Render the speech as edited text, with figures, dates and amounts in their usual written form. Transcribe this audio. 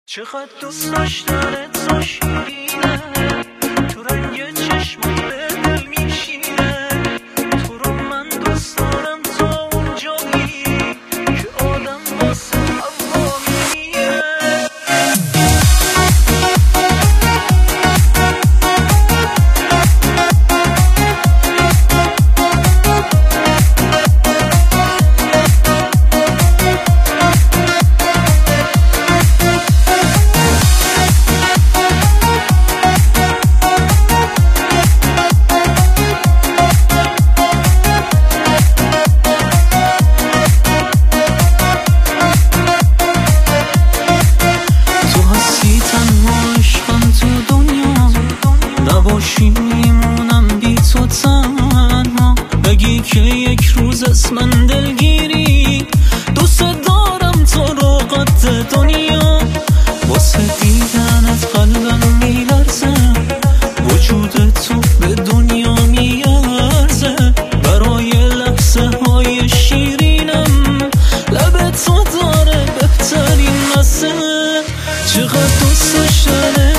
چقدر دوست داشتن تو شیرینه، تو رنگ چشمات به دل میشینه. تو رو من دوست دارم تا اون جایی که آدم واسه هوا میمیره. نباشی میمونم بی تو تنها، بگی که یک روز از من دلگیری. دوست دارم تو رو قد دنیا، واسه دیدنت قلبم میلرزه، وجود تو به دنیا میارزه. برای لحظه های شیرینم لب تو داره بهترین مزه. چقدر دوست داشتنه